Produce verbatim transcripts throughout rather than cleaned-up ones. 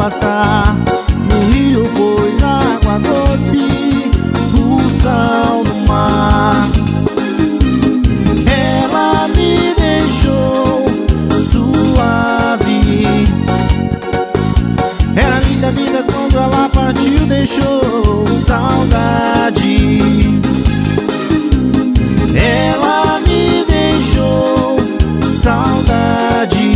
afastar. No rio pôs água doce, o sal do mar. Ela me deixou suave. Era linda a vida quando ela partiu, deixou saudade. Ela me deixou saudade.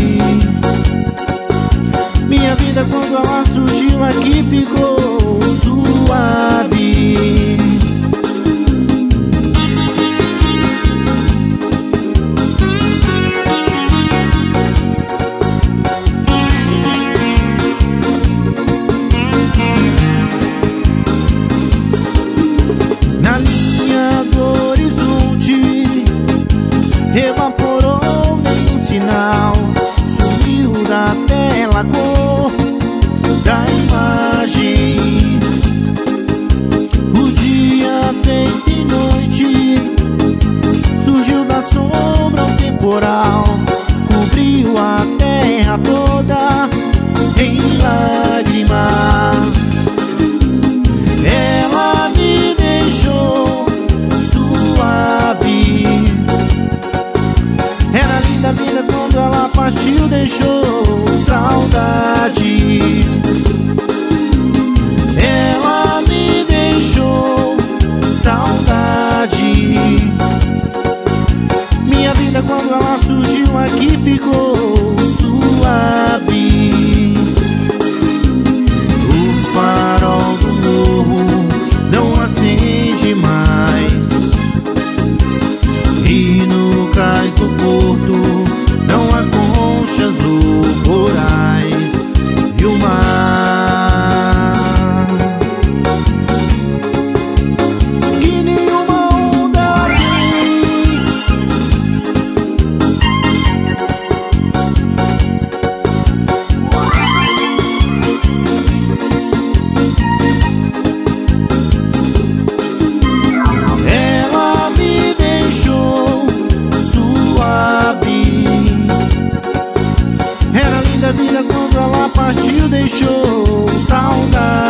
Minha vida quando ela surgiu aqui ficou suave. Na linha do horizonte evaporou nenhum sinal, sumiu da tela a cor da imagem. O dia fez-se noite, surgiu da sombra um temporal, cobriu a terra toda em lágrimas. Ela me deixou suave. Era linda a vida quando ela partiu, deixou saudade. Ela me deixou saudade. Minha vida quando ela surgiu aqui ficou suave. O farol do morro não acende mais, e no cais do porto não há conchas ou corais. E o mar que nenhuma onda tem. Ela me deixou suave. Era linda a vida quando ela partiu, deixou saudade.